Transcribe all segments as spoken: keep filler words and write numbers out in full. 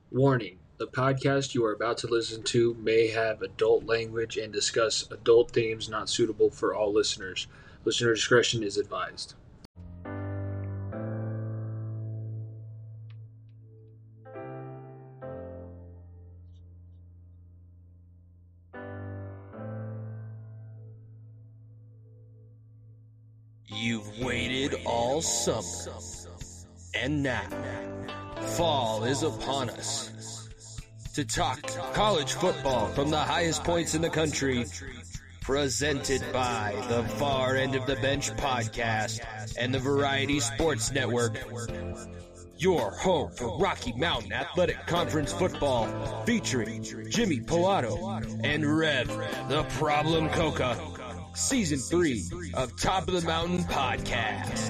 Warning: the podcast you are about to listen to may have adult language and discuss adult themes not suitable for all listeners. Listener discretion is advised. You've waited all summer, and now fall is upon us. To talk college football from the highest points in the country, presented by the Far End of the Bench podcast and the Variety Sports Network. Your home for Rocky Mountain Athletic Conference football, featuring Jimmy Pilato and Rev, the Problem Coca. Season three of Top of the Mountain Podcast.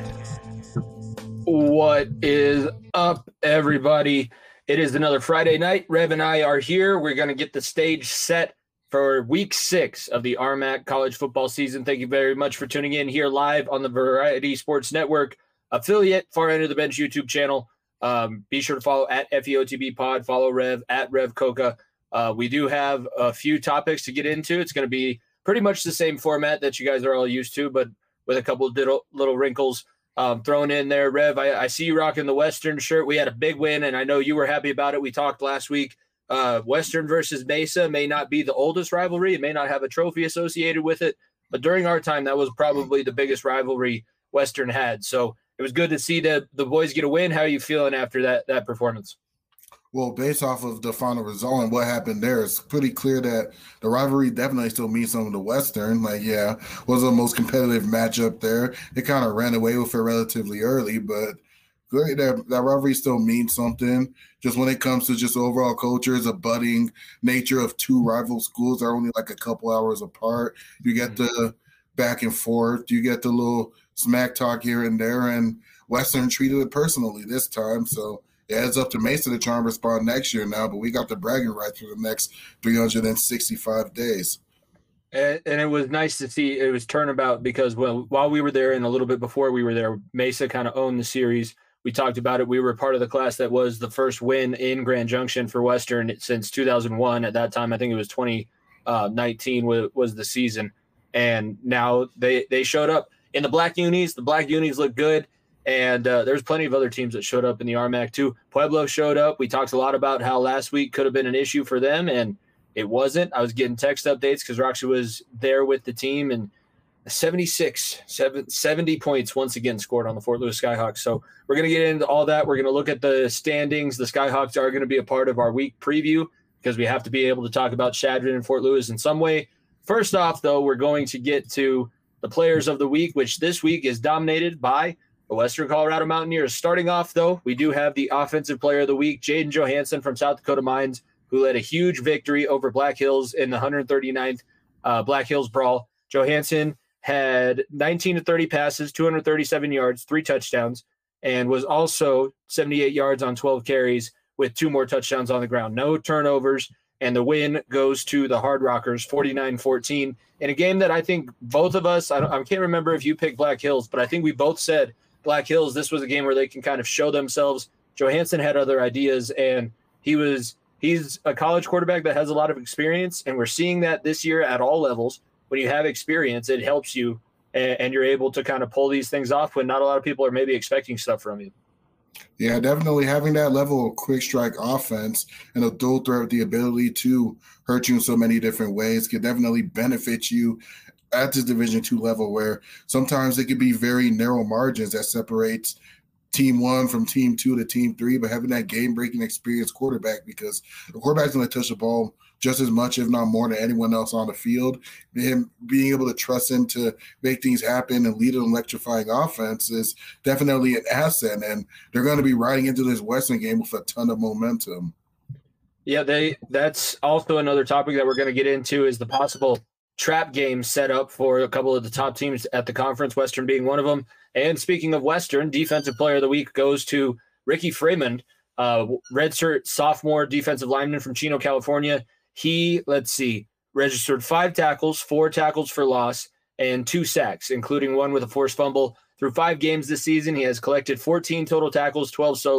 What is up, everybody? It is another Friday night. Rev and I are here. We're going to get the stage set for week six of the R M A C college football season. Thank you very much for tuning in here live on the Variety Sports Network affiliate, Far End of the Bench YouTube channel. Um, be sure to follow at F E O T B Pod, follow Rev at Rev Coca. Uh, we do have a few topics to get into. It's going to be pretty much the same format that you guys are all used to, but with a couple of little, little wrinkles um, thrown in there. Rev, I, I see you rocking the Western shirt. We had a big win, and I know you were happy about it. We talked last week. Uh, Western versus Mesa may not be the oldest rivalry. It may not have a trophy associated with it, but during our time, that was probably the biggest rivalry Western had. So it was good to see the, the boys get a win. How are you feeling after that, that performance? Well, based off of the final result and what happened there, it's pretty clear that the rivalry definitely still means something to Western. Like, yeah, was the most competitive matchup there. It kind of ran away with it relatively early, but great that, that rivalry still means something. Just when it comes to just overall culture, a budding nature of two rival schools are only like a couple hours apart. You get the back and forth. You get the little smack talk here and there, and Western treated it personally this time, so yeah, it's up to Mesa to try and respond next year now, but we got the bragging rights for the next three hundred sixty-five days. And, and it was nice to see it was turnabout because well, while we were there and a little bit before we were there, Mesa kind of owned the series. We talked about it. We were part of the class that was the first win in Grand Junction for Western since two thousand one. At that time, I think it was twenty nineteen was, was the season. And now they, they showed up in the black unis. The black unis look good. And uh, there's plenty of other teams that showed up in the R M A C too. Pueblo showed up. We talked a lot about how last week could have been an issue for them, and it wasn't. I was getting text updates because Roxy was there with the team, and seventy-six, seventy points once again scored on the Fort Lewis Skyhawks. So we're going to get into all that. We're going to look at the standings. The Skyhawks are going to be a part of our week preview because we have to be able to talk about Chadron and Fort Lewis in some way. First off, though, we're going to get to the players of the week, which this week is dominated by the Western Colorado Mountaineers. Starting off, though, we do have the Offensive Player of the Week, Jaden Johansson from South Dakota Mines, who led a huge victory over Black Hills in the one hundred thirty-ninth uh, Black Hills Brawl. Johansson had nineteen to thirty passes, two hundred thirty-seven yards, three touchdowns, and was also seventy-eight yards on twelve carries with two more touchdowns on the ground. No turnovers, and the win goes to the Hard Rockers, forty-nine fourteen, in a game that I think both of us, I, don't, I can't remember if you picked Black Hills, but I think we both said Black Hills, this was a game where they can kind of show themselves. Johansson had other ideas, and he was he's a college quarterback that has a lot of experience, and we're seeing that this year at all levels. When you have experience, it helps you, and, and you're able to kind of pull these things off when not a lot of people are maybe expecting stuff from you. Yeah, definitely having that level of quick strike offense and a dual threat with the ability to hurt you in so many different ways can definitely benefit you at this Division two level, where sometimes it could be very narrow margins that separates team one from team two to team three, but having that game-breaking experience quarterback, because the quarterback's going to touch the ball just as much, if not more, than anyone else on the field. Him being able to trust him to make things happen and lead an electrifying offense is definitely an asset, and they're going to be riding into this Western game with a ton of momentum. Yeah, they. That's also another topic that we're going to get into is the possible trap game set up for a couple of the top teams at the conference, Western being one of them. And speaking of Western, Defensive Player of the Week goes to Ricky Freeman, uh, redshirt sophomore defensive lineman from Chino, California. He, let's see, registered five tackles, four tackles for loss, and two sacks, including one with a forced fumble. Through five games this season, he has collected fourteen total tackles, twelve solo,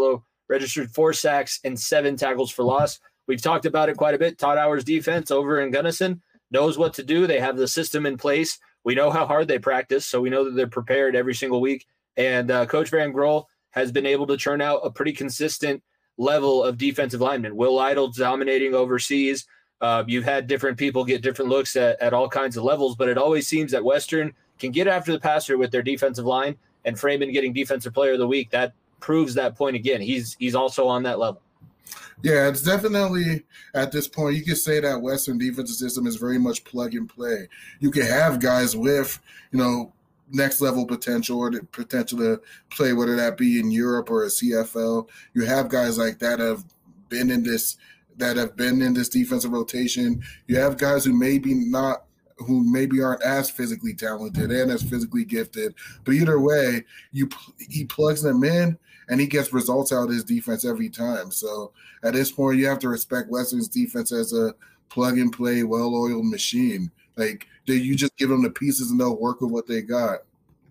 registered four sacks and seven tackles for loss. We've talked about it quite a bit. Todd Hour's defense over in Gunnison knows what to do. They have the system in place. We know how hard they practice, so we know that they're prepared every single week. And uh, Coach Van Grol has been able to churn out a pretty consistent level of defensive linemen. Will Lytle dominating overseas. Uh, you've had different people get different looks at, at all kinds of levels, but it always seems that Western can get after the passer with their defensive line, and Freeman getting Defensive Player of the Week, that proves that point again. He's he's also on that level. Yeah, it's definitely at this point, you can say that Western defensive system is very much plug and play. You can have guys with, you know, next level potential or the potential to play, whether that be in Europe or a C F L. You have guys like that have been in this, that have been in this defensive rotation. You have guys who maybe not, who maybe aren't as physically talented and as physically gifted, but either way, you he plugs them in and he gets results out of his defense every time. So at this point, you have to respect Western's defense as a plug-and-play, well-oiled machine. Like, they, you just give them the pieces and they'll work with what they got.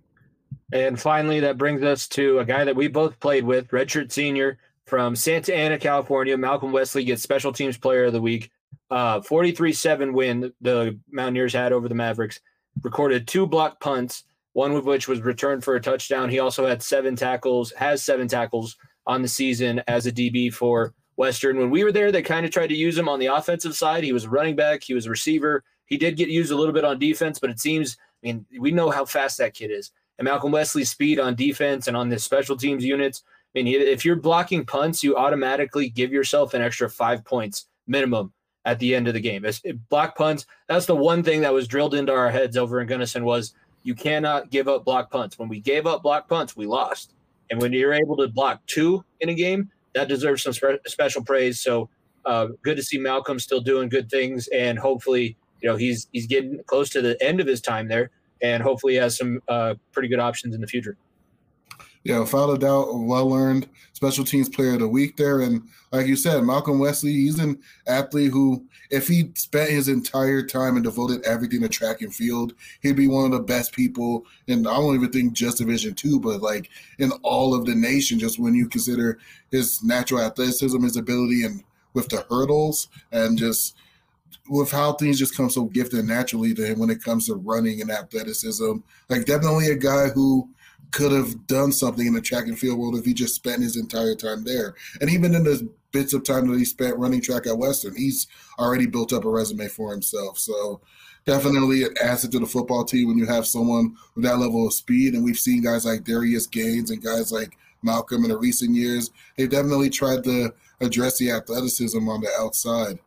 And finally, that brings us to a guy that we both played with, redshirt senior from Santa Ana, California. Malcolm Wesley gets Special Teams Player of the Week. Uh, forty-three seven win the Mountaineers had over the Mavericks. Recorded two blocked punts, one of which was returned for a touchdown. He also had seven tackles, has seven tackles on the season as a D B for Western. When we were there, they kind of tried to use him on the offensive side. He was a running back. He was a receiver. He did get used a little bit on defense, but it seems, I mean, we know how fast that kid is. And Malcolm Wesley's speed on defense and on the special teams units, I mean, if you're blocking punts, you automatically give yourself an extra five points minimum at the end of the game. It's, it, block punts, that's the one thing that was drilled into our heads over in Gunnison was you cannot give up block punts. When we gave up block punts, we lost. And when you're able to block two in a game, that deserves some spe- special praise. So uh, good to see Malcolm still doing good things, and hopefully, you know, he's he's getting close to the end of his time there, and hopefully he has some uh, pretty good options in the future. Yeah, without a doubt, a well-earned Special Teams Player of the Week there. And like you said, Malcolm Wesley, he's an athlete who, if he spent his entire time and devoted everything to track and field, he'd be one of the best people. And I don't even think just Division two, but like in all of the nation, just when you consider his natural athleticism, his ability and with the hurdles, and just with how things just come so gifted naturally to him when it comes to running and athleticism. Like, definitely a guy who could have done something in the track and field world if he just spent his entire time there. And even in the bits of time that he spent running track at Western, he's already built up a resume for himself. So definitely an asset to the football team when you have someone with that level of speed. And we've seen guys like Darius Gaines and guys like Malcolm in the recent years. They've definitely tried to address the athleticism on the outside.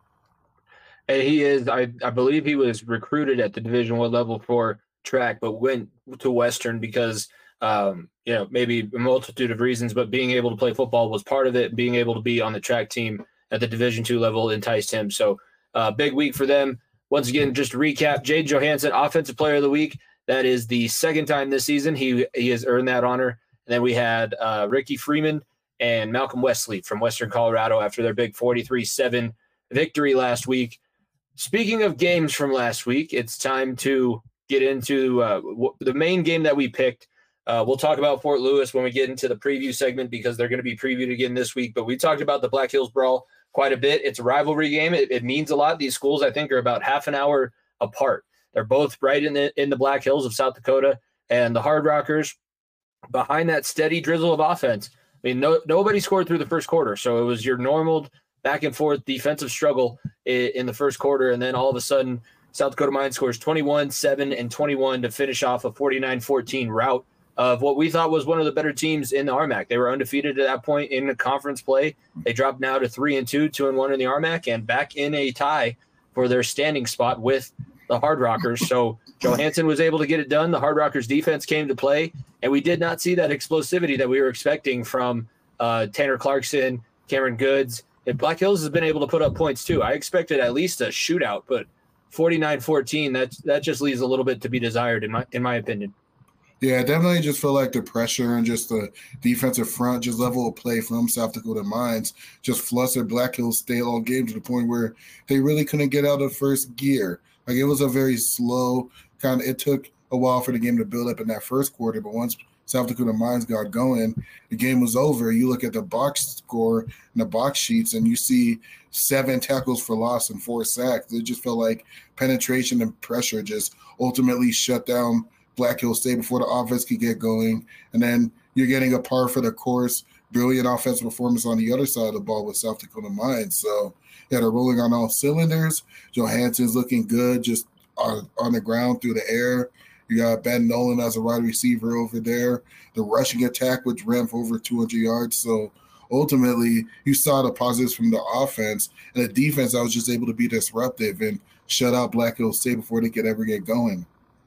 And he is, I, I believe he was recruited at the Division One level for track, but went to Western because – Um, you know, maybe a multitude of reasons, but being able to play football was part of it. Being able to be on the track team at the Division two level enticed him. So uh, big week for them. Once again, just to recap, Jade Johansson, Offensive Player of the Week. That is the second time this season he he has earned that honor. And then we had uh, Ricky Freeman and Malcolm Wesley from Western Colorado after their big forty-three seven victory last week. Speaking of games from last week, it's time to get into uh, w- the main game that we picked. Uh, we'll talk about Fort Lewis when we get into the preview segment because they're going to be previewed again this week. But we talked about the Black Hills Brawl quite a bit. It's a rivalry game. It, it means a lot. These schools, I think, are about half an hour apart. They're both right in the in the Black Hills of South Dakota. And the Hard Rockers, behind that steady drizzle of offense, I mean, no, nobody scored through the first quarter. So it was your normal back and forth defensive struggle in, in the first quarter. And then all of a sudden, South Dakota Mine scores twenty-one, seven, and twenty-one to finish off a forty-nine fourteen rout of what we thought was one of the better teams in the R M A C. They were undefeated at that point in the conference play. They dropped now to three and two, two and one in the R M A C, and back in a tie for their standing spot with the Hard Rockers. So Johansson was able to get it done. The Hard Rockers defense came to play, and we did not see that explosivity that we were expecting from uh, Tanner Clarkson, Cameron Goods. And Black Hills has been able to put up points too. I expected at least a shootout, but forty-nine fourteen, that that just leaves a little bit to be desired in my in my opinion. Yeah, definitely just feel like the pressure and just the defensive front, just level of play from South Dakota Mines just flustered Black Hills State all game to the point where they really couldn't get out of first gear. Like, it was a very slow kind of – it took a while for the game to build up in that first quarter, but once South Dakota Mines got going, the game was over. You look at the box score and the box sheets, and you see seven tackles for loss and four sacks. It just felt like penetration and pressure just ultimately shut down Black Hills State before the offense could get going. And then you're getting a par for the course, brilliant offensive performance on the other side of the ball with South Dakota Mines. So, yeah, they're rolling on all cylinders. Johansson's looking good just on, on the ground through the air. You got Ben Nolan as a wide receiver over there. The rushing attack, which ran for over two hundred yards. So, ultimately, you saw the positives from the offense and the defense that was just able to be disruptive and shut out Black Hills State before they could ever get going.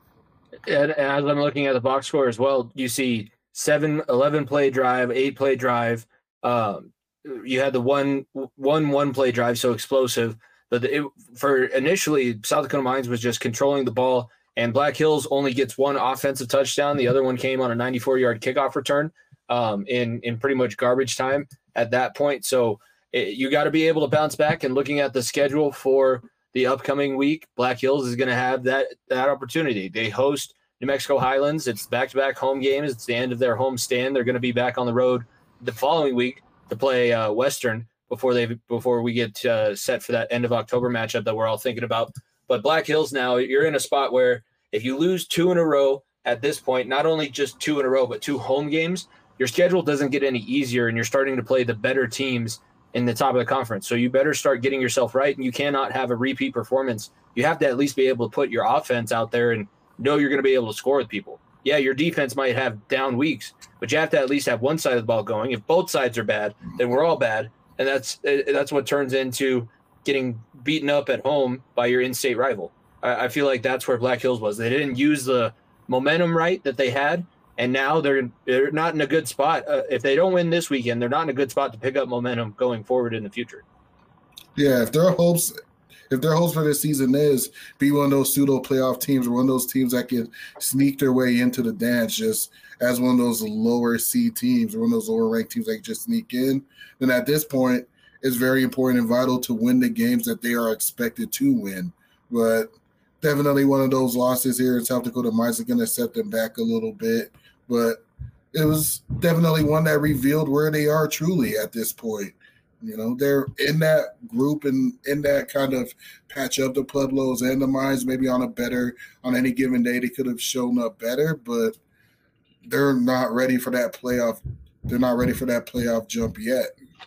And as I'm looking at the box score as well, you see seven, eleven play drive, eight play drive. Um, you had the one, one, one play drive, so explosive. But it, for initially, South Dakota Mines was just controlling the ball, and Black Hills only gets one offensive touchdown. The other one came on a ninety-four yard kickoff return um, in, in pretty much garbage time at that point. So it, you got to be able to bounce back. And looking at the schedule for the upcoming week, Black Hills is going to have that that opportunity. They host New Mexico Highlands. It's back-to-back home games. It's the end of their home stand. They're going to be back on the road the following week to play uh, Western before they before we get uh, set for that end of October matchup that we're all thinking about. But Black Hills now, you're in a spot where if you lose two in a row at this point, not only just two in a row, but two home games, your schedule doesn't get any easier, and you're starting to play the better teams in the top of the conference. So you better start getting yourself right, and you cannot have a repeat performance. You have to at least be able to put your offense out there and know you're going to be able to score with people. Yeah, your defense might have down weeks, but you have to at least have one side of the ball going. If both sides are bad, then we're all bad, and that's that's what turns into getting beaten up at home by your in-state rival. I, I feel like that's where Black Hills was. They didn't use the momentum right that they had, and now they're they're not in a good spot. Uh, if they don't win this weekend, they're not in a good spot to pick up momentum going forward in the future. Yeah, if their hopes if their hopes for this season is be one of those pseudo playoff teams or one of those teams that can sneak their way into the dance just as one of those lower seed teams or one of those lower ranked teams that can just sneak in, then at this point it's very important and vital to win the games that they are expected to win. But definitely one of those losses here in South Dakota Mines is going to set them back a little bit. But it was definitely one that revealed where they are truly at this point. You know, they're in that group and in that kind of patch of the Pueblos and the Mines. Maybe on a better, on any given day, they could have shown up better, but they're not ready for that playoff. They're not ready for that playoff jump yet.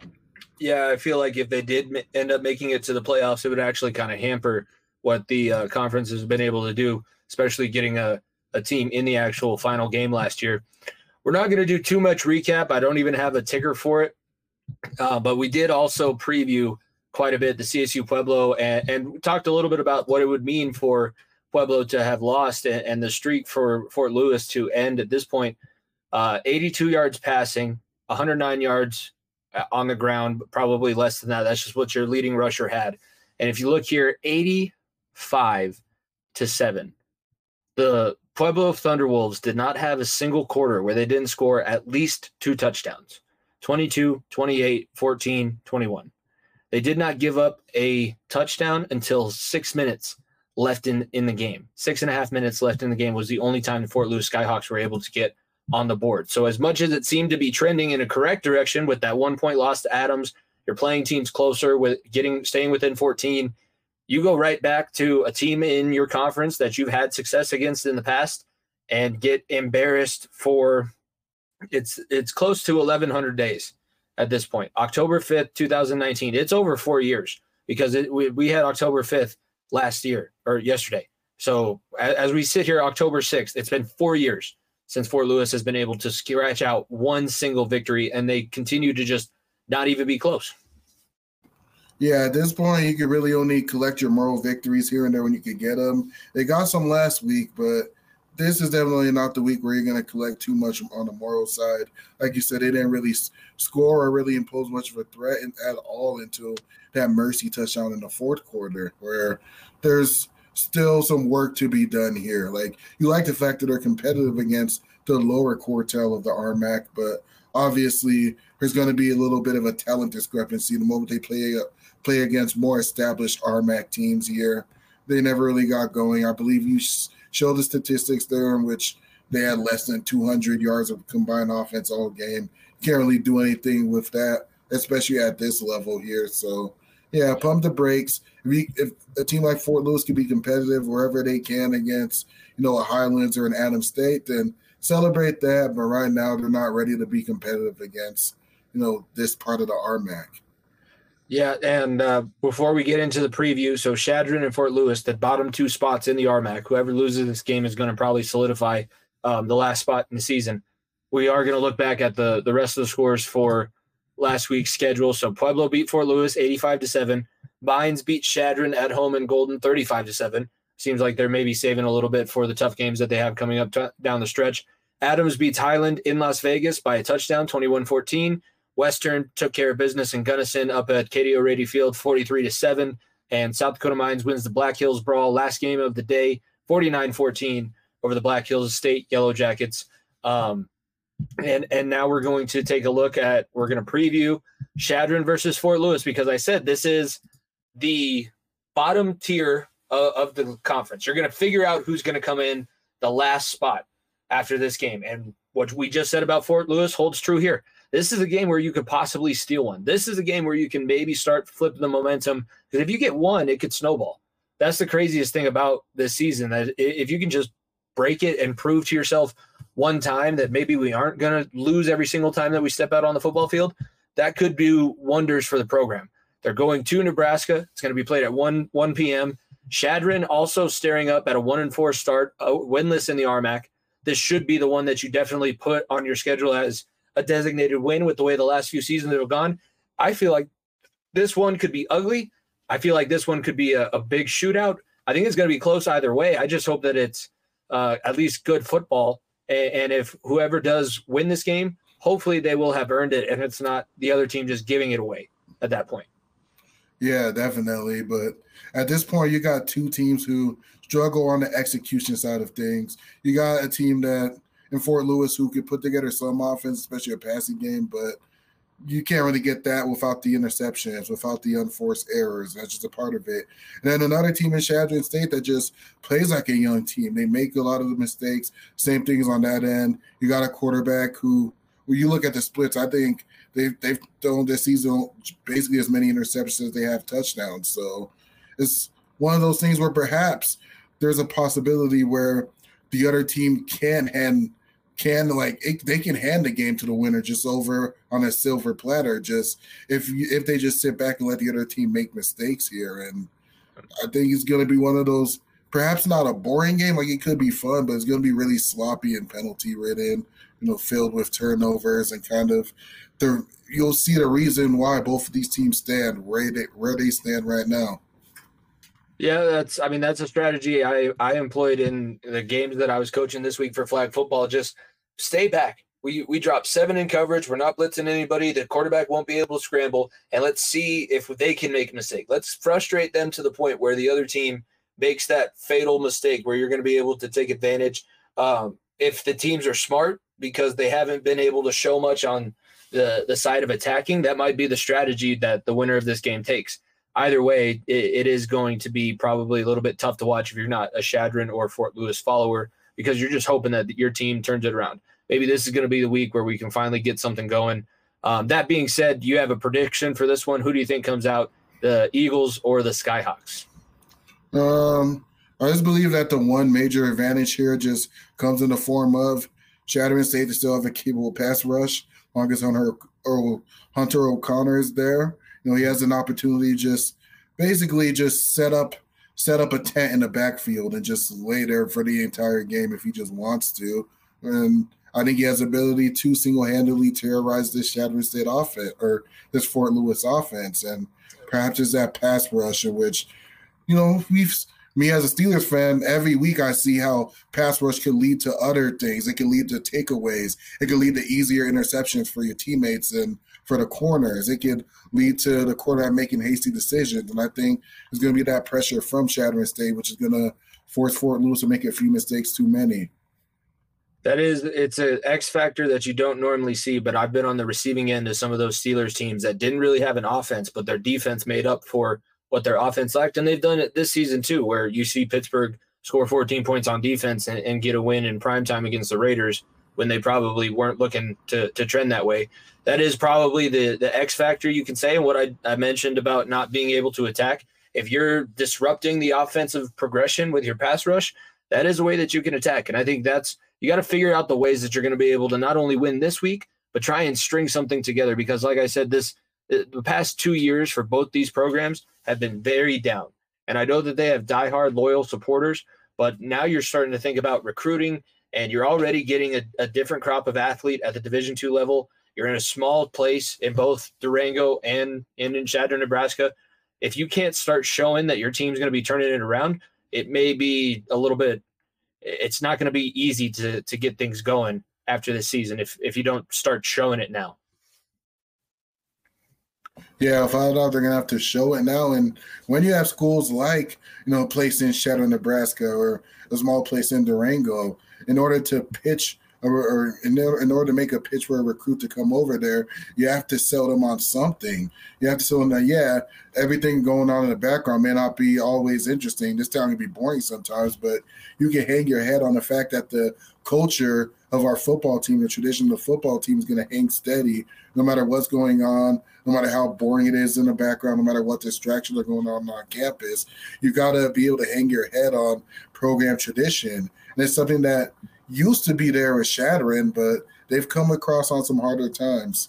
Yeah, I feel like if they did end up making it to the playoffs, it would actually kind of hamper what the uh, conference has been able to do, especially getting a, a team in the actual final game last year. We're not going to do too much recap. I don't even have a ticker for it. Uh, but we did also preview quite a bit the C S U Pueblo and, and talked a little bit about what it would mean for Pueblo to have lost and, and the streak for Fort Lewis to end at this point. Uh, eighty-two yards passing, one hundred nine yards on the ground, probably less than that. That's just what your leading rusher had. And if you look here, eighty-five to seven. The Pueblo Thunderwolves did not have a single quarter where they didn't score at least two touchdowns. twenty-two, twenty-eight, fourteen, twenty-one. They did not give up a touchdown until six minutes left in, in the game. Six and a half minutes left in the game was the only time the Fort Lewis Skyhawks were able to get on the board. So as much as it seemed to be trending in a correct direction with that one point loss to Adams, you're playing teams closer with getting staying within fourteen. You go right back to a team in your conference that you've had success against in the past and get embarrassed for it's it's close to eleven hundred days at this point. October fifth, twenty nineteen. It's over four years because it, we, we had October fifth last year or yesterday. So as, as we sit here October sixth, it's been four years since Fort Lewis has been able to scratch out one single victory, and they continue to just not even be close. Yeah, at this point, you could really only collect your moral victories here and there when you could get them. They got some last week, but this is definitely not the week where you're going to collect too much on the moral side. Like you said, they didn't really score or really impose much of a threat at all until that mercy touchdown in the fourth quarter, where there's still some work to be done here. Like, you like the fact that they're competitive against the lower quartile of the R M A C, but obviously there's going to be a little bit of a talent discrepancy the moment they play play against more established R M A C teams here. They never really got going. I believe you show the statistics there in which they had less than two hundred yards of combined offense all game. Can't really do anything with that, especially at this level here. So, yeah, pump the brakes. If, we, if a team like Fort Lewis can be competitive wherever they can against, you know, a Highlands or an Adams State, then celebrate that. But right now, they're not ready to be competitive against, you know, this part of the R M A C. Yeah, and uh, before we get into the preview, so Chadron and Fort Lewis, the bottom two spots in the R M A C. Whoever loses this game is going to probably solidify um, the last spot in the season. We are going to look back at the, the rest of the scores for last week's schedule. So Pueblo beat Fort Lewis eighty-five to seven. Mines beat Chadron at home in Golden thirty-five to seven. Seems like they're maybe saving a little bit for the tough games that they have coming up t- down the stretch. Adams beats Highland in Las Vegas by a touchdown, twenty-one fourteen. Western took care of business in Gunnison up at Katie O'Ready Field, forty-three to seven. And South Dakota Mines wins the Black Hills Brawl, last game of the day, forty-nine fourteen over the Black Hills State Yellow Jackets. Um, and and now we're going to take a look at, we're going to preview Chadron versus Fort Lewis, because I said this is the bottom tier of, of the conference. You're going to figure out who's going to come in the last spot after this game. And what we just said about Fort Lewis holds true here. This is a game where you could possibly steal one. This is a game where you can maybe start flipping the momentum, because if you get one, it could snowball. That's the craziest thing about this season, that if you can just break it and prove to yourself one time that maybe we aren't going to lose every single time that we step out on the football field, that could do wonders for the program. They're going to Nebraska. It's going to be played at one p.m. Chadron also staring up at a one and four start, uh, winless in the R M A C. This should be the one that you definitely put on your schedule as a designated win with the way the last few seasons have gone. I feel like this one could be ugly. I feel like this one could be a, a big shootout. I think it's going to be close either way. I just hope that it's uh, at least good football. And, and if whoever does win this game, hopefully they will have earned it, and it's not the other team just giving it away at that point. Yeah, definitely. But at this point, you got two teams who struggle on the execution side of things. You got a team that in Fort Lewis who could put together some offense, especially a passing game, but you can't really get that without the interceptions, without the unforced errors. That's just a part of it. And then another team in Chadron State that just plays like a young team. They make a lot of the mistakes. Same things on that end. You got a quarterback who, when you look at the splits, I think they've, they've thrown this season basically as many interceptions as they have touchdowns. So it's one of those things where perhaps there's a possibility where the other team can hand can like it, they can hand the game to the winner just over on a silver platter. Just if you, if they just sit back and let the other team make mistakes here, and I think it's going to be one of those, perhaps not a boring game, like it could be fun, but it's going to be really sloppy and penalty ridden, you know, filled with turnovers, and kind of the you'll see the reason why both of these teams stand where they where they stand right now. Yeah, that's, I mean, that's a strategy I, I employed in the games that I was coaching this week for flag football. Just stay back. We we drop seven in coverage. We're not blitzing anybody. The quarterback won't be able to scramble. And let's see if they can make a mistake. Let's frustrate them to the point where the other team makes that fatal mistake where you're going to be able to take advantage. Um, if the teams are smart because they haven't been able to show much on the, the side of attacking, that might be the strategy that the winner of this game takes. Either way, it, it is going to be probably a little bit tough to watch if you're not a Chadron or Fort Lewis follower, because you're just hoping that your team turns it around. Maybe this is going to be the week where we can finally get something going. Um, that being said, do you have a prediction for this one? Who do you think comes out, the Eagles or the Skyhawks? Um, I just believe that the one major advantage here just comes in the form of Chadron State to still have a capable pass rush, long as Hunter, or Hunter O'Connor is there. You know, he has an opportunity to just basically just set up set up a tent in the backfield and just lay there for the entire game if he just wants to. And I think he has the ability to single-handedly terrorize this Chadron State offense or this Fort Lewis offense. And perhaps it's that pass rush in which, you know, we've me as a Steelers fan, every week I see how pass rush can lead to other things. It can lead to takeaways. It can lead to easier interceptions for your teammates and for the corners. It could lead to the quarterback making hasty decisions. And I think there's going to be that pressure from Chadron State, which is going to force Fort Lewis to make a few mistakes too many. That is, it's an X factor that you don't normally see, but I've been on the receiving end of some of those Steelers teams that didn't really have an offense, but their defense made up for what their offense lacked. And they've done it this season too, where you see Pittsburgh score fourteen points on defense and, and get a win in primetime against the Raiders when they probably weren't looking to to trend that way. That is probably the the X factor, you can say, and what I, I mentioned about not being able to attack. If you're disrupting the offensive progression with your pass rush, that is a way that you can attack. And I think that's, you got to figure out the ways that you're going to be able to not only win this week, but try and string something together. Because like I said, this the past two years for both these programs have been very down. And I know that they have diehard loyal supporters, but now you're starting to think about recruiting, and you're already getting a, a different crop of athlete at the Division two level. You're in a small place in both Durango and, and in Chadron, Nebraska. If you can't start showing that your team's going to be turning it around, it may be a little bit – it's not going to be easy to to get things going after this season if, if you don't start showing it now. Yeah, I found out they're going to have to show it now. And when you have schools like, you know, a place in Chadron, Nebraska, or a small place in Durango, in order to pitch – Or, or in, in order to make a pitch for a recruit to come over there, you have to sell them on something. You have to sell them that, yeah, everything going on in the background may not be always interesting. This town can be boring sometimes, but you can hang your head on the fact that the culture of our football team, the tradition of the football team, is going to hang steady no matter what's going on, no matter how boring it is in the background, no matter what distractions are going on on campus. You got to be able to hang your head on program tradition. And it's something that used to be there with Chadron, but they've come across on some harder times.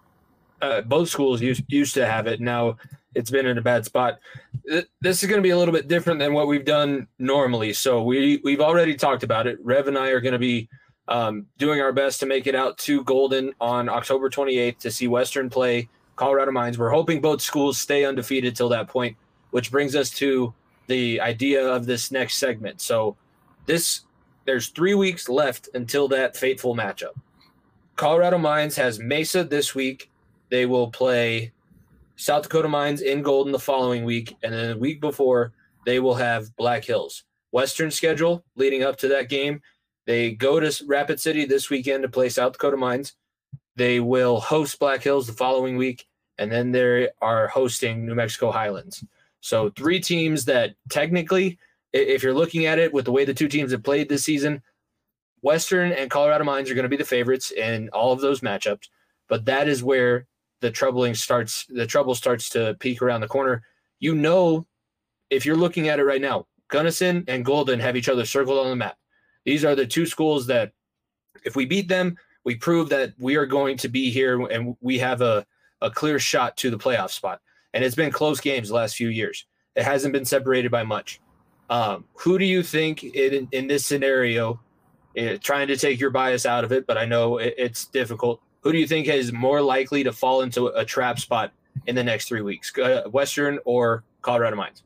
Uh, both schools used, used to have it. Now it's been in a bad spot. This is going to be a little bit different than what we've done normally. So we, we've already talked about it. Rev and I are going to be um, doing our best to make it out to Golden on October twenty-eighth to see Western play Colorado Mines. We're hoping both schools stay undefeated till that point, which brings us to the idea of this next segment. So this – there's three weeks left until that fateful matchup. Colorado Mines has Mesa this week. They will play South Dakota Mines in Golden the following week. And then the week before, they will have Black Hills. Western schedule leading up to that game. They go to Rapid City this weekend to play South Dakota Mines. They will host Black Hills the following week. And then they are hosting New Mexico Highlands. So three teams that technically – if you're looking at it with the way the two teams have played this season, Western and Colorado Mines are going to be the favorites in all of those matchups. But that is where the troubling starts. The trouble starts to peak around the corner. You know, if you're looking at it right now, Gunnison and Golden have each other circled on the map. These are the two schools that, if we beat them, we prove that we are going to be here and we have a, a clear shot to the playoff spot. And it's been close games the last few years. It hasn't been separated by much. Um, who do you think in, in this scenario, uh, trying to take your bias out of it, but I know it, it's difficult, who do you think is more likely to fall into a trap spot in the next three weeks, uh, Western or Colorado Mines?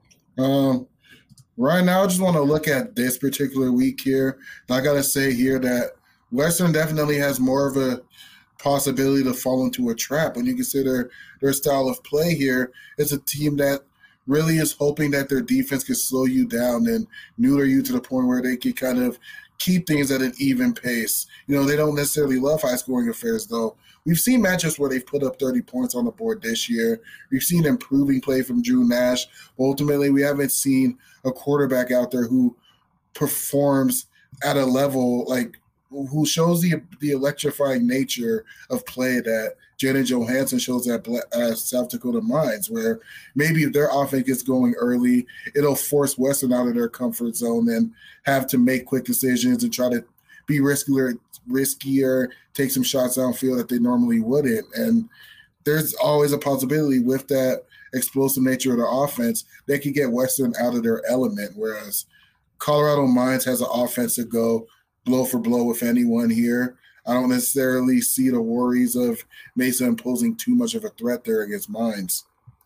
Um, right now, I just want to look at this particular week here. And I got to say here that Western definitely has more of a possibility to fall into a trap. When you consider their style of play here, it's a team that really is hoping that their defense can slow you down and neuter you to the point where they can kind of keep things at an even pace. You know, they don't necessarily love high-scoring affairs, though. We've seen matches where they've put up thirty points on the board this year. We've seen improving play from Drew Nash. But ultimately, we haven't seen a quarterback out there who performs at a level, like, who shows the the electrifying nature of play that Jaden Johansson shows at uh, South Dakota Mines, where maybe if their offense gets going early, it'll force Western out of their comfort zone and have to make quick decisions and try to be riskier, riskier, take some shots downfield that they normally wouldn't. And there's always a possibility with that explosive nature of the offense, they could get Western out of their element, whereas Colorado Mines has an offense to go blow for blow with anyone here. I don't necessarily see the worries of Mesa imposing too much of a threat there against Mines.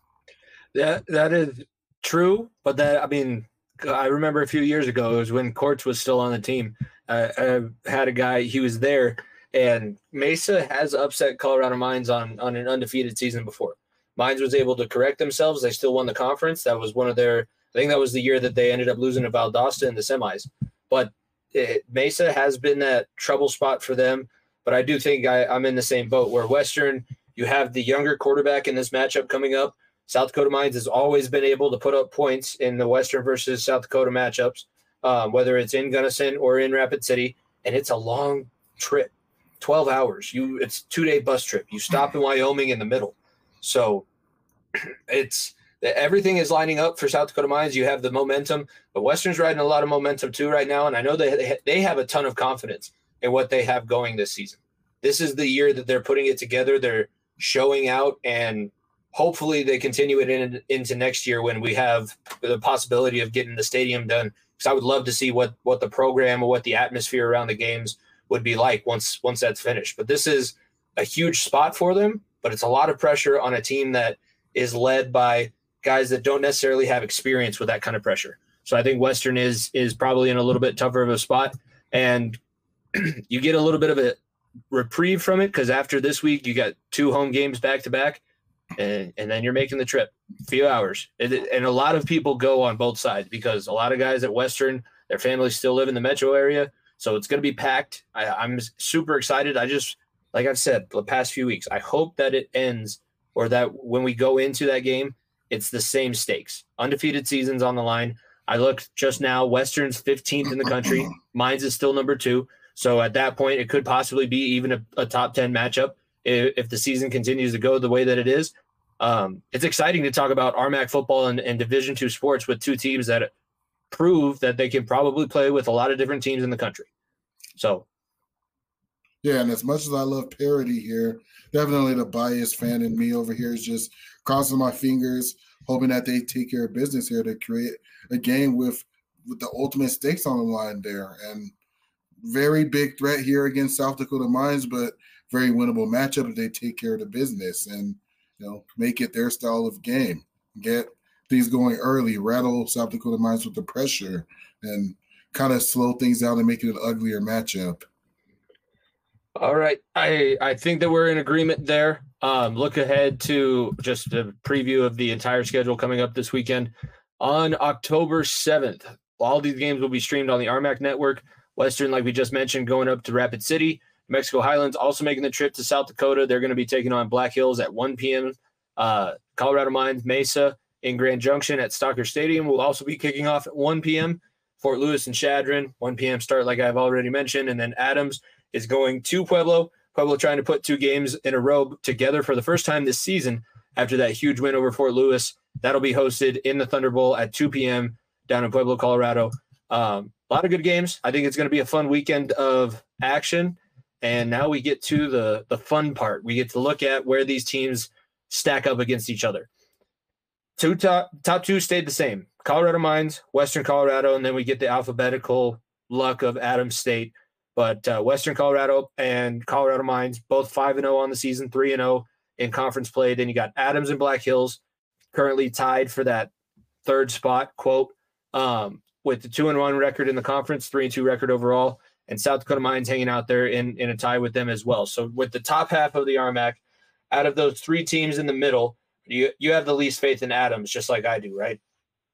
That that is true, but that I mean, I remember a few years ago, it was when Courts was still on the team. Uh, I had a guy, he was there, and Mesa has upset Colorado Mines on on an undefeated season before. Mines was able to correct themselves. They still won the conference. That was one of their. I think that was the year that they ended up losing to Valdosta in the semis. But it, Mesa has been that trouble spot for them. But I do think I, I'm in the same boat where Western, you have the younger quarterback in this matchup coming up. South Dakota Mines has always been able to put up points in the Western versus South Dakota matchups. um, whether it's in Gunnison or in Rapid City, and it's a long trip, twelve hours. You it's a two-day bus trip. You stop in Wyoming in the middle. So it's everything is lining up for South Dakota Mines. You have the momentum, but Western's riding a lot of momentum too right now, and I know they they have a ton of confidence in what they have going this season. This is the year that they're putting it together. They're showing out, and hopefully they continue it in, into next year when we have the possibility of getting the stadium done. Because I would love to see what what the program or what the atmosphere around the games would be like once once that's finished. But this is a huge spot for them, but it's a lot of pressure on a team that is led by guys that don't necessarily have experience with that kind of pressure. So I think Western is is probably in a little bit tougher of a spot, and you get a little bit of a reprieve from it because after this week you got two home games back to back, and and then you're making the trip a few hours. It, and a lot of people go on both sides because a lot of guys at Western, their families still live in the metro area, so it's going to be packed. I, I'm super excited. I just, like I've said the past few weeks, I hope that it ends or that when we go into that game, it's the same stakes. Undefeated seasons on the line. I looked just now, Western's fifteenth in the country. Mines is still number two. So at that point, it could possibly be even a, a top ten matchup if, if the season continues to go the way that it is. Um, it's exciting to talk about R M A C football and, and Division two sports with two teams that prove that they can probably play with a lot of different teams in the country. So, yeah, and as much as I love parity here, definitely the biased fan in me over here is just crossing my fingers, hoping that they take care of business here to create a game with, with the ultimate stakes on the line there. And very big threat here against South Dakota Mines, but very winnable matchup if they take care of the business and, you know, make it their style of game. Get things going early, rattle South Dakota Mines with the pressure, and kind of slow things down and make it an uglier matchup. All right. I, I think that we're in agreement there. Um, look ahead to just a preview of the entire schedule coming up this weekend. On October seventh, all these games will be streamed on the R M A C network. Western, like we just mentioned, going up to Rapid City. Mexico Highlands also making the trip to South Dakota. They're going to be taking on Black Hills at one p.m. Uh, Colorado Mines Mesa in Grand Junction at Stalker Stadium will also be kicking off at one p.m. Fort Lewis and Chadron, one p.m. start, like I've already mentioned. And then Adams is going to Pueblo. Pueblo trying to put two games in a row together for the first time this season after that huge win over Fort Lewis. That'll be hosted in the Thunder Bowl at two p.m. down in Pueblo, Colorado. Um, a lot of good games. I think it's going to be a fun weekend of action. And now we get to the, the fun part. We get to look at where these teams stack up against each other. Two top, top two stayed the same. Colorado Mines, Western Colorado, and then we get the alphabetical luck of Adams State. But uh, Western Colorado and Colorado Mines, both five and oh on the season, three and oh in conference play. Then you got Adams and Black Hills currently tied for that third spot, quote, um, with the two and one record in the conference, three and two record overall, and South Dakota Mines hanging out there in, in a tie with them as well. So with the top half of the R M A C, out of those three teams in the middle, you you have the least faith in Adams, just like I do, right?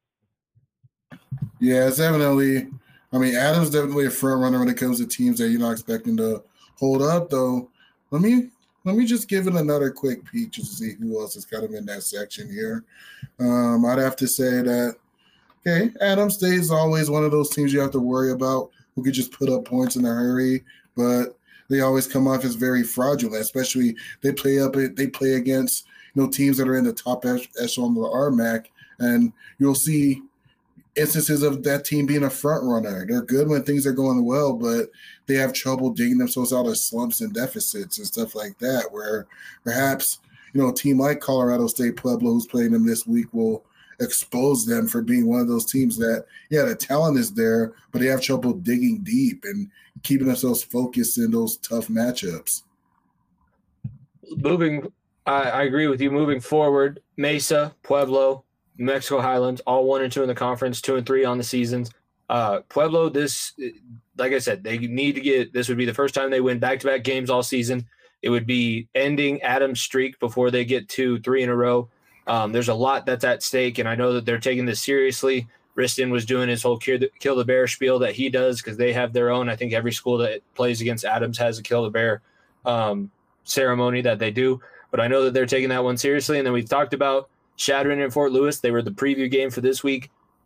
Yeah, it's definitely. I mean, Adams definitely a front runner when it comes to teams that you're not expecting to hold up. Though, let me let me just give it another quick peek just to see who else is kind of in that section here. Um, I'd have to say that okay, Adams State is always one of those teams you have to worry about who could just put up points in a hurry, but they always come off as very fraudulent. Especially they play up it they play against you know teams that are in the top echelon of the R M A C, and you'll see instances of that team being a front runner. They're good when things are going well, but they have trouble digging themselves out of slumps and deficits and stuff like that, where perhaps, you know, a team like Colorado State Pueblo, who's playing them this week, will expose them for being one of those teams that, yeah, the talent is there, but they have trouble digging deep and keeping themselves focused in those tough matchups. Moving, I, I agree with you. Moving forward, Mesa, Pueblo, Mexico Highlands, all one and two in the conference, two and three on the seasons. Uh, Pueblo, this, like I said, they need to get, this would be the first time they win back-to-back games all season. It would be ending Adams' streak before they get to three in a row. Um, there's a lot that's at stake, and I know that they're taking this seriously. Riston was doing his whole kill the, kill the bear spiel that he does because they have their own. I think every school that plays against Adams has a kill the bear um, ceremony that they do. But I know that they're taking that one seriously. And then we've talked about Chadron and Fort Lewis. They were the preview game for this week.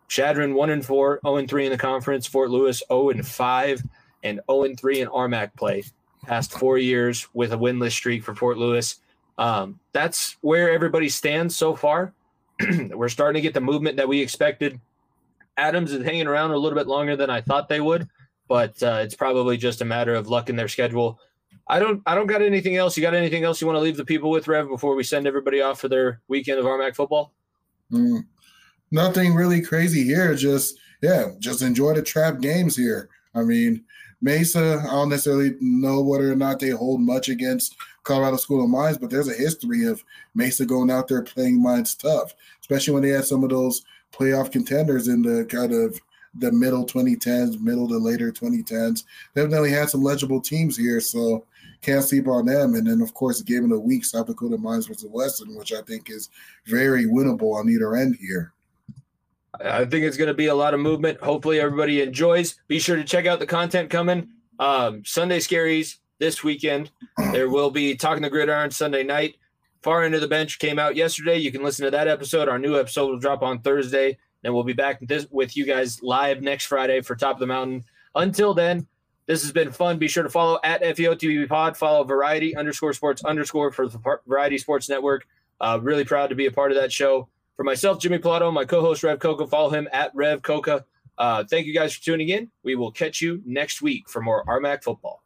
Chadron one and four, zero and three in the conference. Fort Lewis zero and five, and zero and three in R M A C play. Past four years with a winless streak for Fort Lewis. Um, that's where everybody stands so far. We're starting to get the movement that we expected. Adams is hanging around a little bit longer than I thought they would, but uh, it's probably just a matter of luck in their schedule. I don't I don't got anything else. You got anything else you want to leave the people with, Rev, before we send everybody off for their weekend of R M A C football? Mm, nothing really crazy here. Just, yeah, just enjoy the trap games here. I mean, Mesa, I don't necessarily know whether or not they hold much against Colorado School of Mines, but there's a history of Mesa going out there playing Mines tough, especially when they had some of those playoff contenders in the kind of the middle twenty tens, middle to later twenty tens. They've definitely had some legible teams here, so can't sleep on them. And then, of course, the game of the week, South Dakota Mines versus Western, which I think is very winnable on either end here. I think it's going to be a lot of movement. Hopefully everybody enjoys. Be sure to check out the content coming. Um, Sunday Scaries this weekend. There will be Talking the Gridiron Sunday night. Far End of the Bench came out yesterday. You can listen to that episode. Our new episode will drop on Thursday. Then we'll be back this, with you guys live next Friday for Top of the Mountain. Until then, this has been fun. Be sure to follow at F E O T V Pod. Follow Variety underscore sports underscore for the Variety Sports Network. Uh, really proud to be a part of that show. For myself, Jimmy Pilato, my co-host Rev Coca, follow him at Rev Coca. Uh, thank you guys for tuning in. We will catch you next week for more R M A C football.